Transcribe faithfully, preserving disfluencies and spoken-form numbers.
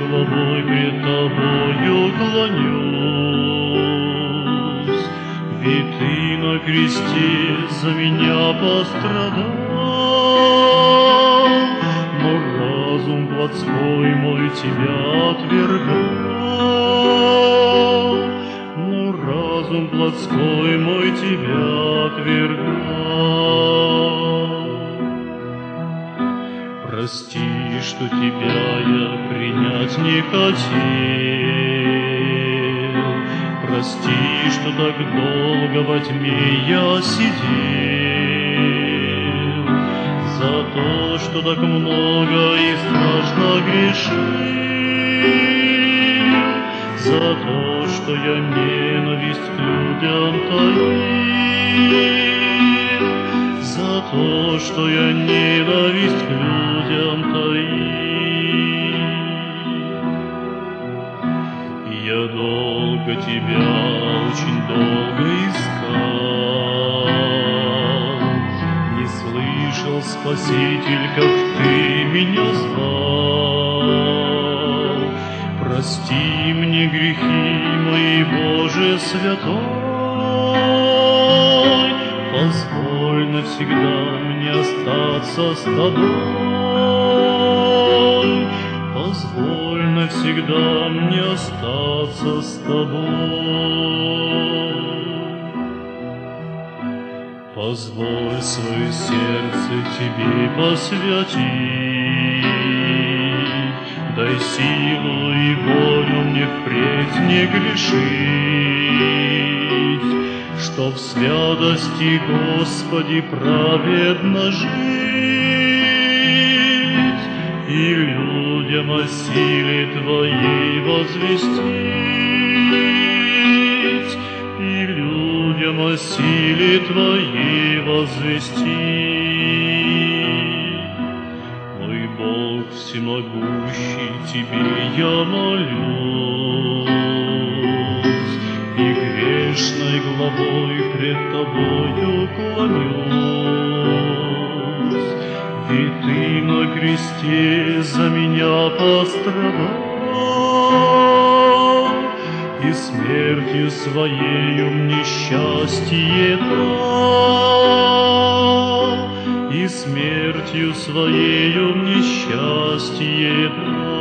главой пред тобою клонюсь, ведь ты на кресте за меня пострадал, но разум плотской мой тебя отвергал, но разум плотской мой тебя отвергал. Прости, что тебя я принять не хотел, прости, что так долго во тьме я сидел, за то, что так много и страшно грешил, за то, что я ненависть к людям таил, за то, что я ненависть к людям таил. Я долго тебя, очень долго искал, не слышал, Спаситель, как ты меня звал. Прости мне грехи мои, Боже святой, позволь навсегда мне остаться с тобой, позволь навсегда мне остаться с тобой. Позволь свое сердце тебе посвятить, дай силу и волю мне впредь не грешить, чтоб в святости, Господи, праведно жить и людям о силе Твоей возвестить, и людям о силе Твоей возвестить. Мой Бог всемогущий, Тебе я молюсь, и грешной главой пред Тобою клонюсь, ведь Ты на кресте за меня пострадал, и смертью Своею мне счастье дал, и смертью Своею мне счастье дал.